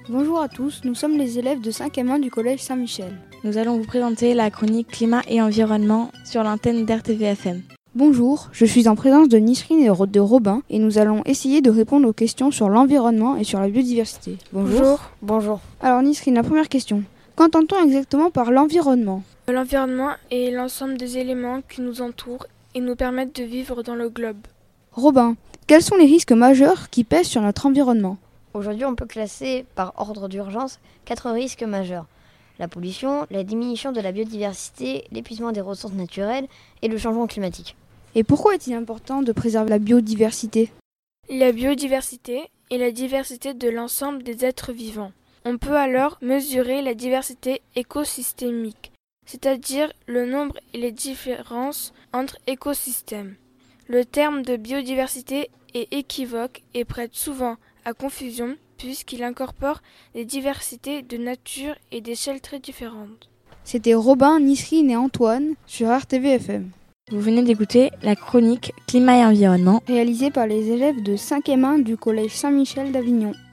Bonjour à tous, nous sommes les élèves de 5e 1 du collège Saint-Michel. Nous allons vous présenter la chronique Climat et Environnement sur l'antenne d'RTVFM. Bonjour, je suis en présence de Nisrine et de Robin et nous allons essayer de répondre aux questions sur l'environnement et sur la biodiversité. Bonjour. Alors Nisrine, la première question. Qu'entend-on exactement par l'environnement ? L'environnement est l'ensemble des éléments qui nous entourent et nous permettent de vivre dans le globe. Robin, quels sont les risques majeurs qui pèsent sur notre environnement ? Aujourd'hui, on peut classer par ordre d'urgence 4 risques majeurs. La pollution, la diminution de la biodiversité, l'épuisement des ressources naturelles et le changement climatique. Et pourquoi est-il important de préserver la biodiversité ? La biodiversité est la diversité de l'ensemble des êtres vivants. On peut alors mesurer la diversité écosystémique, c'est-à-dire le nombre et les différences entre écosystèmes. Le terme de biodiversité est équivoque et prête souvent à confusion puisqu'il incorpore des diversités de nature et d'échelles très différentes. C'était Robin, Nisrine et Antoine sur RTVFM. Vous venez d'écouter la chronique Climat et Environnement Réalisée par les élèves de 5e 1 du collège Saint-Michel d'Avignon.